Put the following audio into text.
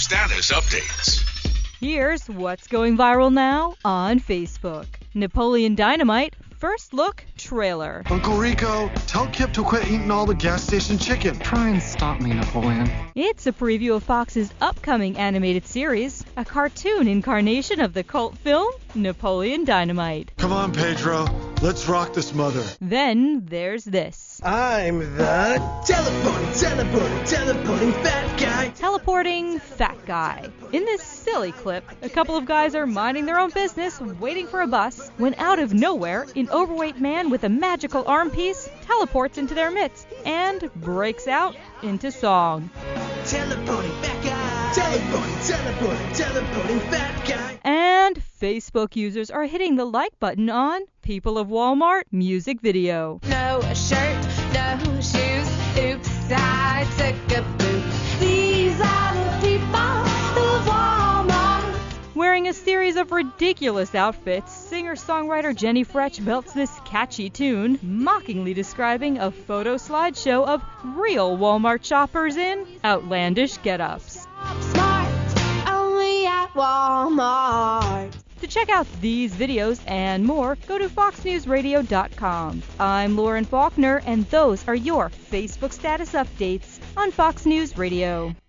status updates. Here's what's going viral now on Facebook. Napoleon Dynamite first look trailer. Uncle Rico, tell Kip to quit eating all the gas station chicken. Try and stop me, Napoleon. It's a preview of Fox's upcoming animated series, a cartoon incarnation of the cult film Napoleon Dynamite. Come on, Pedro. Let's rock this mother. Then there's this. I'm the teleporting fat guy. Teleporting fat guy. In this silly clip, a couple of guys are minding their own business, waiting for a bus, when out of nowhere, an overweight man with a magical arm piece teleports into their midst and breaks out into song. Teleporting fat guy. Teleporting fat guy. And Facebook users are hitting the like button on People of Walmart music video. No shirt, no shoes, oops, I took a boot. These are the people of Walmart. Wearing a series of ridiculous outfits, singer-songwriter Jenny Fretch belts this catchy tune, mockingly describing a photo slideshow of real Walmart shoppers in outlandish get-ups. Smart, only at Walmart. To check out these videos and more, go to foxnewsradio.com. I'm Lauren Faulkner, and those are your Facebook status updates on Fox News Radio.